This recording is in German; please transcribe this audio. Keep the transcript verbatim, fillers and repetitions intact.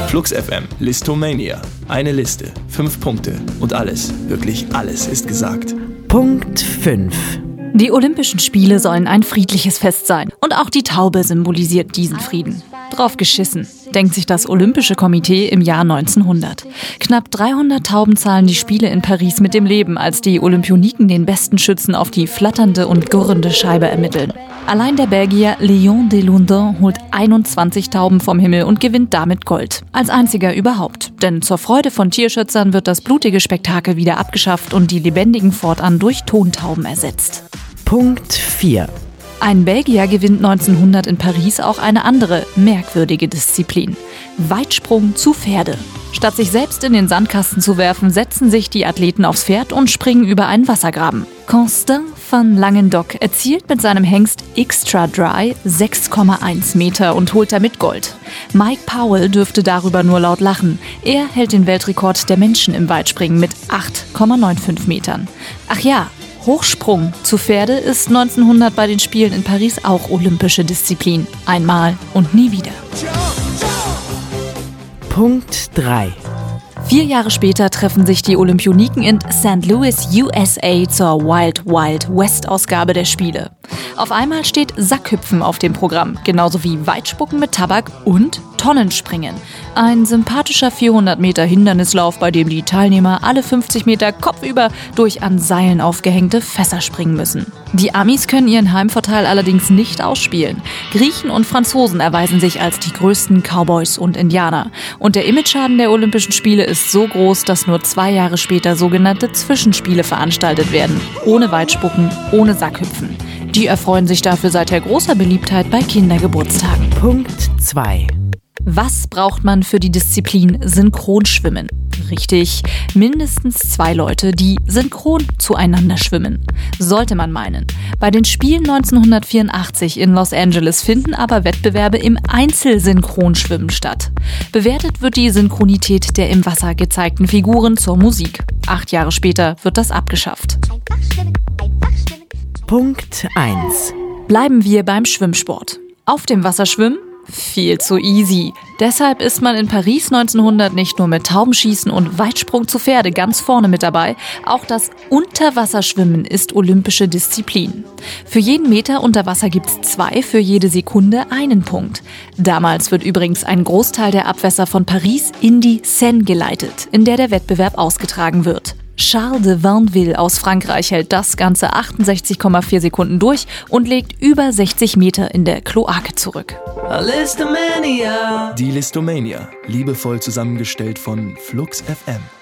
Flux F M, Listomania. Eine Liste, fünf Punkte und alles, wirklich alles ist gesagt. Punkt fünf. Die Olympischen Spiele sollen ein friedliches Fest sein. Und auch die Taube symbolisiert diesen Frieden. Drauf geschissen, denkt sich das Olympische Komitee im Jahr neunzehnhundert. Knapp dreihundert Tauben zahlen die Spiele in Paris mit dem Leben, als die Olympioniken den besten Schützen auf die flatternde und gurrende Scheibe ermitteln. Allein der Belgier Léon de Loundin holt einundzwanzig Tauben vom Himmel und gewinnt damit Gold. Als einziger überhaupt. Denn zur Freude von Tierschützern wird das blutige Spektakel wieder abgeschafft und die lebendigen fortan durch Tontauben ersetzt. Punkt vier. Ein Belgier gewinnt neunzehnhundert in Paris auch eine andere, merkwürdige Disziplin. Weitsprung zu Pferde. Statt sich selbst in den Sandkasten zu werfen, setzen sich die Athleten aufs Pferd und springen über einen Wassergraben. Constant van Langendock erzielt mit seinem Hengst Extra Dry sechs Komma eins Meter und holt damit Gold. Mike Powell dürfte darüber nur laut lachen. Er hält den Weltrekord der Menschen im Weitspringen mit acht Komma fünfundneunzig Metern. Ach ja, Hochsprung zu Pferde ist neunzehnhundert bei den Spielen in Paris auch olympische Disziplin. Einmal und nie wieder. Punkt drei. Vier Jahre später treffen sich die Olympioniken in Sankt Louis, U S A zur Wild Wild West Ausgabe der Spiele. Auf einmal steht Sackhüpfen auf dem Programm, genauso wie Weitspucken mit Tabak und Tonnenspringen. Ein sympathischer vierhundert Meter Hindernislauf, bei dem die Teilnehmer alle fünfzig Meter kopfüber durch an Seilen aufgehängte Fässer springen müssen. Die Amis können ihren Heimvorteil allerdings nicht ausspielen. Griechen und Franzosen erweisen sich als die größten Cowboys und Indianer. Und der Imageschaden der Olympischen Spiele ist so groß, dass nur zwei Jahre später sogenannte Zwischenspiele veranstaltet werden. Ohne Weitspucken, ohne Sackhüpfen. Die erfreuen sich dafür seither großer Beliebtheit bei Kindergeburtstagen. Punkt zwei. Was braucht man für die Disziplin Synchronschwimmen? Richtig, mindestens zwei Leute, die synchron zueinander schwimmen. Sollte man meinen. Bei den Spielen neunzehnhundertvierundachtzig in Los Angeles finden aber Wettbewerbe im Einzelsynchronschwimmen statt. Bewertet wird die Synchronität der im Wasser gezeigten Figuren zur Musik. Acht Jahre später wird das abgeschafft. Punkt eins. Bleiben wir beim Schwimmsport. Auf dem Wasser schwimmen? Viel zu easy. Deshalb ist man in Paris neunzehnhundert nicht nur mit Taubenschießen und Weitsprung zu Pferde ganz vorne mit dabei, auch das Unterwasserschwimmen ist olympische Disziplin. Für jeden Meter unter Wasser gibt's zwei, für jede Sekunde einen Punkt. Damals wird übrigens ein Großteil der Abwässer von Paris in die Seine geleitet, in der der Wettbewerb ausgetragen wird. Charles de Vainville aus Frankreich hält das Ganze achtundsechzig Komma vier Sekunden durch und legt über sechzig Meter in der Kloake zurück. Die Listomania, liebevoll zusammengestellt von Flux F M.